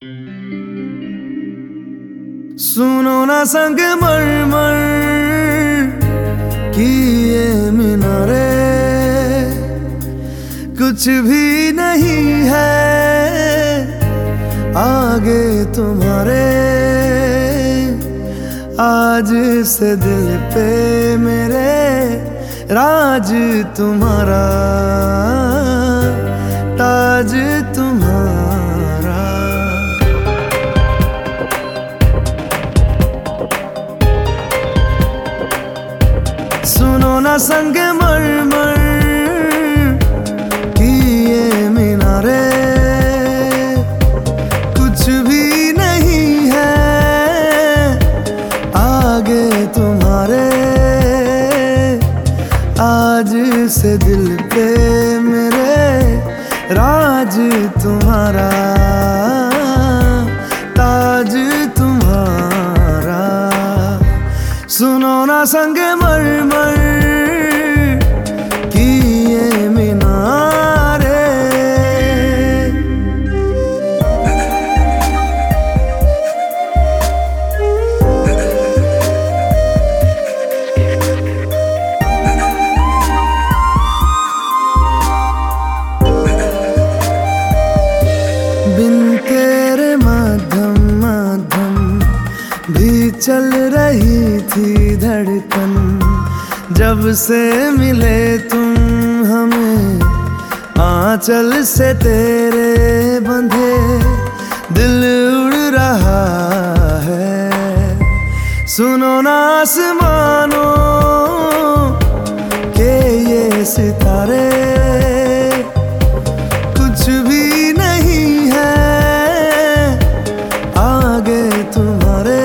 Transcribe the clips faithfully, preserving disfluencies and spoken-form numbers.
सुनो ना संगमरमर की ये मीनारे, कुछ भी नहीं है आगे तुम्हारे। आज से दिल पे मेरे राज तुम्हारा, ताज तुम्हारा। सुनो ना संगमरमर की ये मीनारे, कुछ भी नहीं है आगे तुम्हारे। आज से दिल पे मेरे राज तुम्हारा, ताज तुम्हारा। सुनो ना संगमरमर की ये मीनारे। बिन तेरे मध्यम मध्यम भी चल रही थी धड़कन। जब से मिले तुम हमें आंचल से तेरे बंधे, दिल उड़ रहा है। सुनो ना आसमानों के ये सितारे, कुछ भी नहीं है आगे तुम्हारे।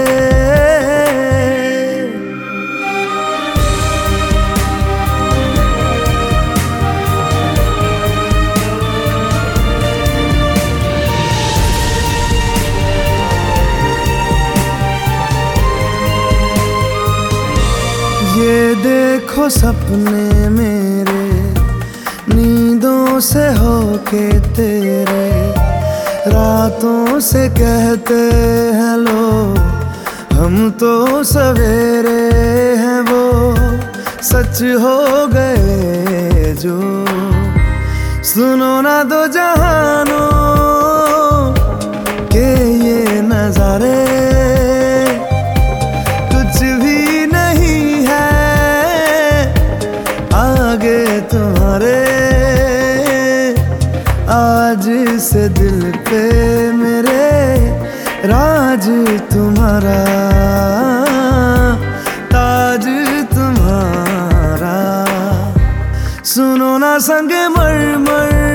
ये देखो सपने मेरे नींदों से होके तेरे, रातों से कहते हैं लोग हम तो सवेरे हैं। वो सच हो गए जो, सुनो ना दो जहानों के ये नजारे। कुछ भी नहीं है आगे तुम्हारे। आज से दिल पे मेरे राज तुम्हारा, ताज तुम्हारा। सुनो ना संगमरमर